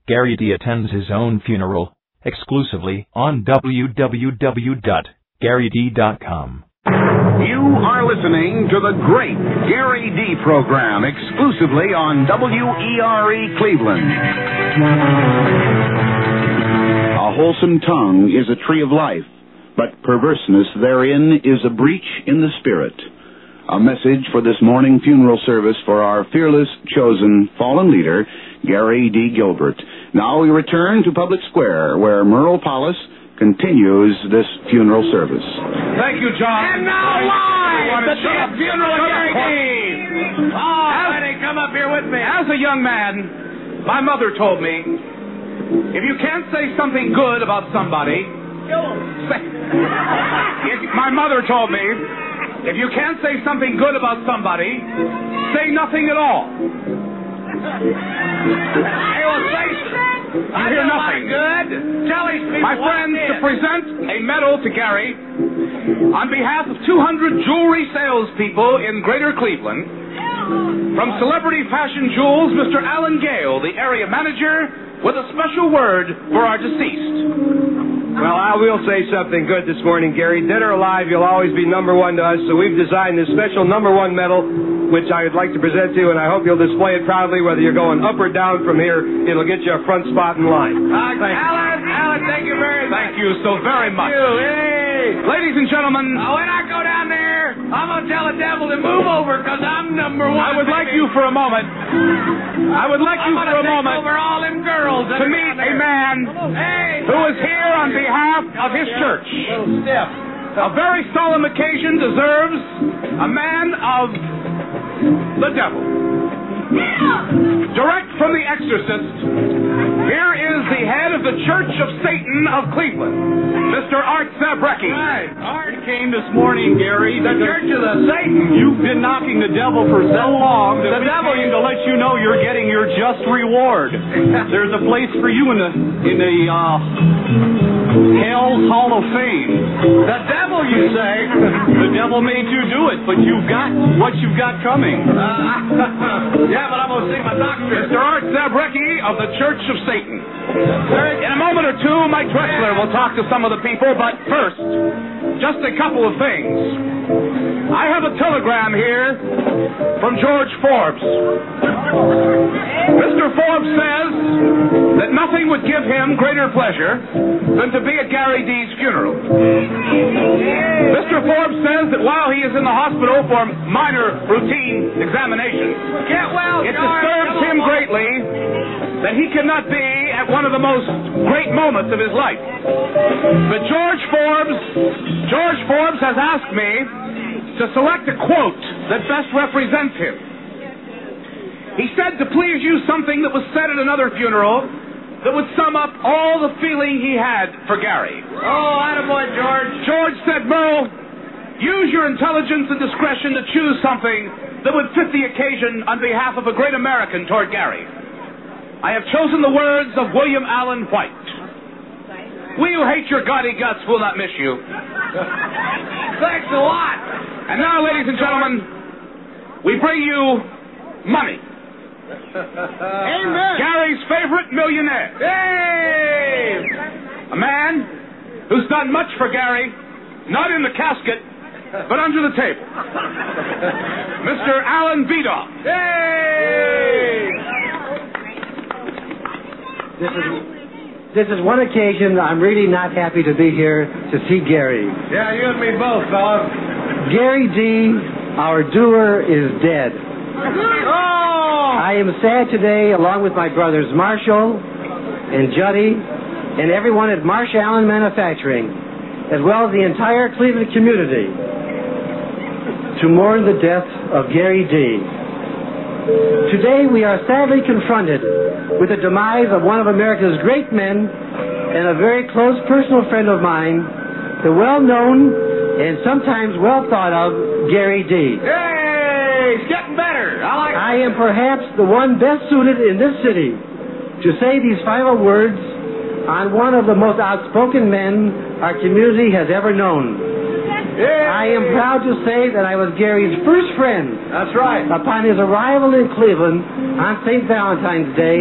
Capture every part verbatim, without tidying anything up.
Gary D attends his own funeral exclusively on w w w dot gary d dot com. You are listening to the great Gary D program exclusively on W E R E Cleveland. A wholesome tongue is a tree of life, but perverseness therein is a breach in the spirit. A message for this morning funeral service for our fearless, chosen, fallen leader, Gary D. Gilbert. Now we return to Public Square, where Merle Paulus continues this funeral service. Thank you, John. And now live, the death funeral of Gary D. Oh, Lenny, come up here with me. As a young man, my mother told me, if you can't say something good about somebody, say, if, my mother told me, if you can't say something good about somebody, say nothing at all. Hey, well, say I hear nothing. Good. Tell these people My friends, to present a medal to Gary on behalf of two hundred jewelry salespeople in Greater Cleveland, from Celebrity Fashion Jewels, Mister Alan Gale, the area manager, with a special word for our deceased. Well, I will say something good this morning, Gary. Dead or alive, you'll always be number one to us, so we've designed this special number one medal, which I would like to present to you, and I hope you'll display it proudly, whether you're going up or down from here. It'll get you a front spot in line. Uh, Alan, Alan, thank you very much. Thank you so very much. Thank you. Hey. Ladies and gentlemen, uh, when I go down there, I'm going to tell the devil to move over, because I'm number one. I would baby. like you for a moment, I would like you I'm for a take moment over all them girls to meet a man hey. who is here on behalf of his church. A very solemn occasion deserves a man of the devil. Direct from The Exorcist, here is the head of the Church of Satan of Cleveland, Mister Art Zabrecki. Right. Art came this morning, Gary. The Church of the Satan. You've been knocking the devil for so long that The we devil- came to let you know you're getting your just reward. There's a place for you in the in the uh, Hell Hall of Fame. The devil, you say? The devil made you do it, but you've got what you've got coming. Uh, yeah, but I'm going to see my doctor. Mister Art Zabrecki of the Church of Satan. In a moment or two, Mike Drexler will talk to some of the people, but first, just a couple of things. I have a telegram here from George Forbes. Mister Forbes says that nothing would give him greater pleasure than to be at Gary D's funeral. Mister Forbes says that while he is in the hospital for minor routine examinations, Get well, it George. disturbs him greatly that he cannot be at one of the most great moments of his life. But George Forbes, George Forbes has asked me to select a quote that best represents him. He said to please use something that was said at another funeral that would sum up all the feeling he had for Gary. Oh, attaboy, George. George said, Merle, use your intelligence and discretion to choose something that would fit the occasion on behalf of a great American toward Gary. I have chosen the words of William Allen White. We who hate your gaudy guts will not miss you. Thanks a lot. And now, ladies and gentlemen, we bring you money. Amen. Gary's favorite millionaire. Hey! A man who's done much for Gary, not in the casket, but under the table. Mister Alan Bedoff. Hey! This is this is one occasion I'm really not happy to be here to see Gary. Yeah, you and me both, fella. Gary D., our doer, is dead. Oh! I am sad today, along with my brothers Marshall and Juddy and everyone at Marsh Allen Manufacturing, as well as the entire Cleveland community, to mourn the death of Gary D. Today we are sadly confronted with the demise of one of America's great men and a very close personal friend of mine, the well-known and sometimes well-thought-of Gary D. Hey! It's getting better. I like I am perhaps the one best suited in this city to say these final words on one of the most outspoken men our community has ever known. Hey! I am proud to say that I was Gary's first friend That's right. upon his arrival in Cleveland on Saint Valentine's Day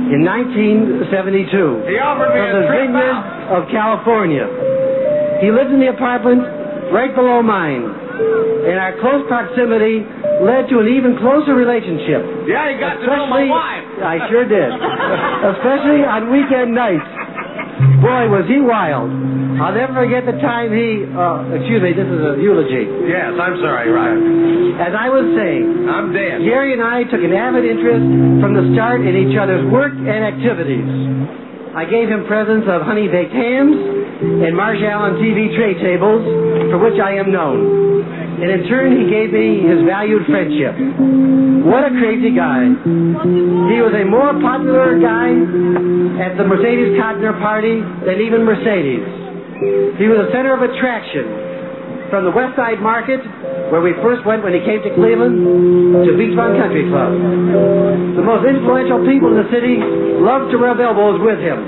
in nineteen seventy-two He offered me from a the trip vineyards out. of California. He lived in the apartment right below mine, and our close proximity led to an even closer relationship. Yeah, he got to know my Especially- wife. I sure did. Especially on weekend nights. Boy, was he wild. I'll never forget the time he, uh, excuse me, this is a eulogy. Yes, I'm sorry, right. As I was saying, I'm dead. Gary and I took an avid interest from the start in each other's work and activities. I gave him presents of honey-baked hams and Marsh Allen T V tray tables, for which I am known. And in turn, he gave me his valued friendship. What a crazy guy. He was a more popular guy at the Mercedes Cotner party than even Mercedes. He was a center of attraction from the West Side Market, where we first went when he came to Cleveland, to Beachfront Country Club. The most influential people in the city loved to rub elbows with him.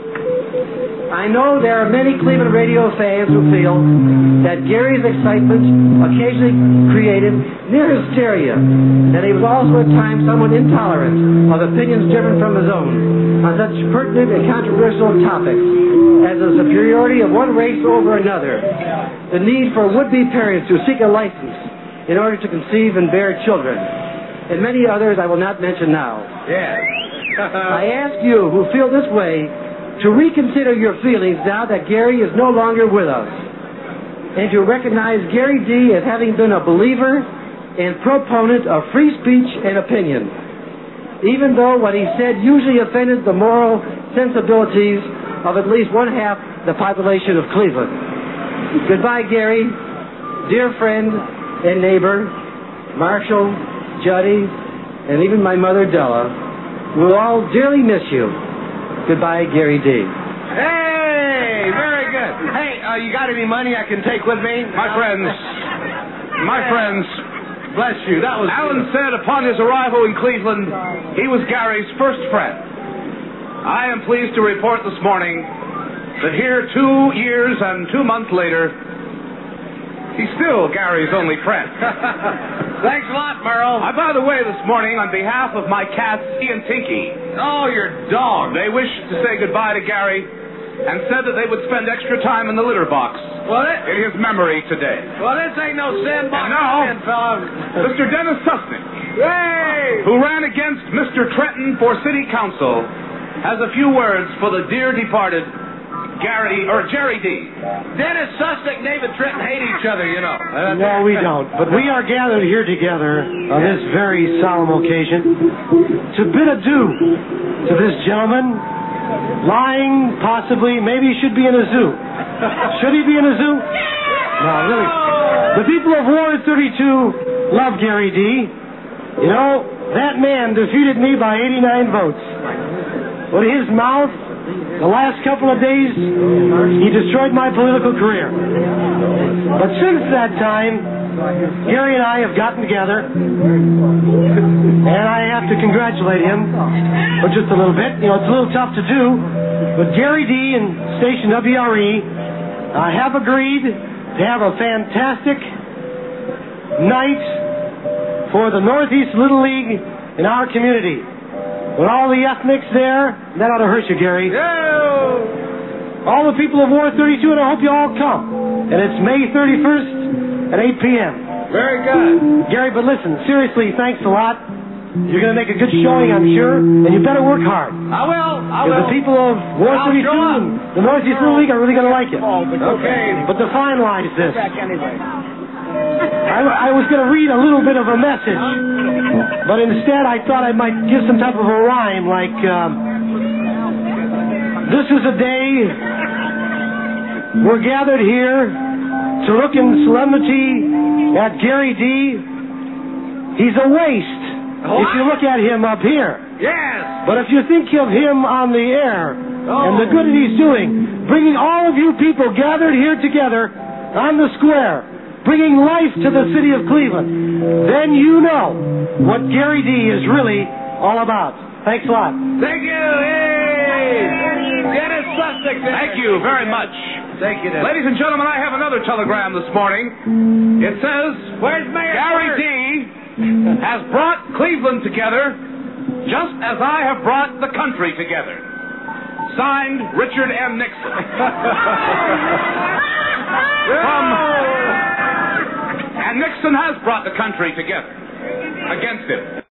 I know there are many Cleveland radio fans who feel that Gary's excitement occasionally created near hysteria, that he was also at times somewhat intolerant of opinions driven from his own on such pertinent and controversial topics as the superiority of one race over another, the need for would-be parents to seek a license in order to conceive and bear children, and many others I will not mention now. Yes. I ask you who feel this way to reconsider your feelings now that Gary is no longer with us, and to recognize Gary D. as having been a believer and proponent of free speech and opinion, even though what he said usually offended the moral sensibilities of at least one half the population of Cleveland. Goodbye, Gary, dear friend and neighbor, Marshall, Judy, and even my mother, Della. We'll all dearly miss you. Goodbye, Gary D. Hey, very good. Hey, uh, you got any money I can take with me? My friends, my friends, Bless you. That was. Alan said upon his arrival in Cleveland, he was Gary's first friend. I am pleased to report this morning that here, two years and two months later, he's still Gary's only friend. Thanks a lot, Merle. I, by the way, this morning, on behalf of my cats, He and Tinky, Oh, your dog. they wished to say goodbye to Gary and said that they would spend extra time in the litter box Well, it, in his memory today. well, this ain't no sandbox, And now- man, fella. Mister Dennis Susnick, Hey! who ran against Mister Trenton for city council, has a few words for the dear departed Gary, or Jerry D. Dennis Susnick and David Trenton hate each other, you know. Uh, No, we don't. But we are gathered here together on this very solemn occasion to bid adieu to this gentleman lying, possibly, maybe he should be in a zoo. Should he be in a zoo? No, really. The people of Ward thirty-two love Gary D. You know, that man defeated me by eighty-nine votes. With his mouth, the last couple of days, he destroyed my political career. But since that time, Gary and I have gotten together, and I have to congratulate him for just a little bit. You know, it's a little tough to do, but Gary D. and station W R E uh, have agreed to have a fantastic night for the Northeast Little League in our community. With all the ethnics there, that ought to hurt you, Gary. All the people of Ward thirty-two, and I hope you all come. And it's May thirty-first at eight p.m. Very good. Gary, but listen, seriously, thanks a lot. You're going to make a good showing, I'm sure, and you better work hard. I will. I Because will. the people of Ward I'll thirty-two show up. and the Northeast Little League are really going to like it. Okay. But to finalize this, I, I was going to read a little bit of a message, but instead I thought I might give some type of a rhyme, like, um, this is a day we're gathered here to look in solemnity at Gary D. He's a waste if you look at him up here. Yes. But if you think of him on the air and the good that he's doing, bringing all of you people gathered here together on the square, bringing life to the city of Cleveland, then you know what Gary D. is really all about. Thanks a lot. Thank you. Hey. Dennis Susnick. there. Thank you very much. Thank you, Dennis. Ladies and gentlemen, I have another telegram this morning. It says, Where's Mayor Gary Carter? D. has brought Cleveland together just as I have brought the country together. Signed, Richard M. Nixon. From, and Nixon has brought the country together against him.